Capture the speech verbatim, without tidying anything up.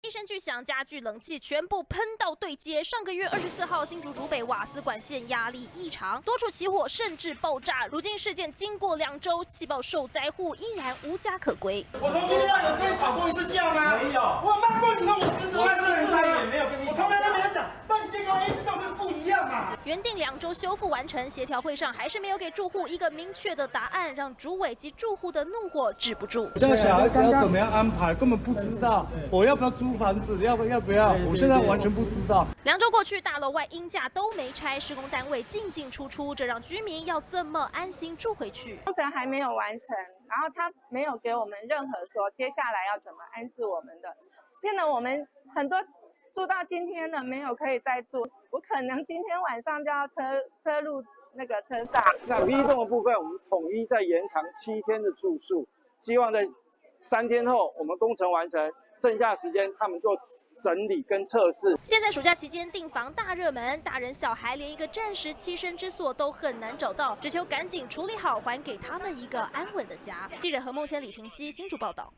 一声巨响，家具、冷气全部喷到对接。上个月二十四号，新竹竹北瓦斯管线压力异常，多处起火甚至爆炸。如今事件经过两周，气爆受灾户依然无家可归。 我从今天到有跟你吵过一次架吗？没有。我骂过你吗？我侄子还是人家也没有跟你。我从来都没有讲，但你这个 A 道跟不一样嘛。 原定两周修复完成，协调会上还是没有给住户一个明确的答案，让主委及住户的怒火止不住。 现在小孩子要怎么样安排，根本不知道。我要不要租房子？要不要不要？我现在完全不知道。 两周过去，大楼外阴架都没拆，施工单位进进出出，这让居民要怎么安心住回去？ 工程还没有完成，然后他没有给我们任何说接下来要怎么安置我们的，变得我们很多住到今天的没有可以再住，我可能今天晚上就要车车入那个车上。 那 B 栋的部分，我们统一再延长七天的住宿，希望在三天后我们工程完成，剩下时间他们做整理跟测试。 现在暑假期间订房大热门，大人小孩连一个暂时栖身之所都很难找到，只求赶紧处理好，还给他们一个安稳的家。记者何梦谦、李婷熙新竹报道。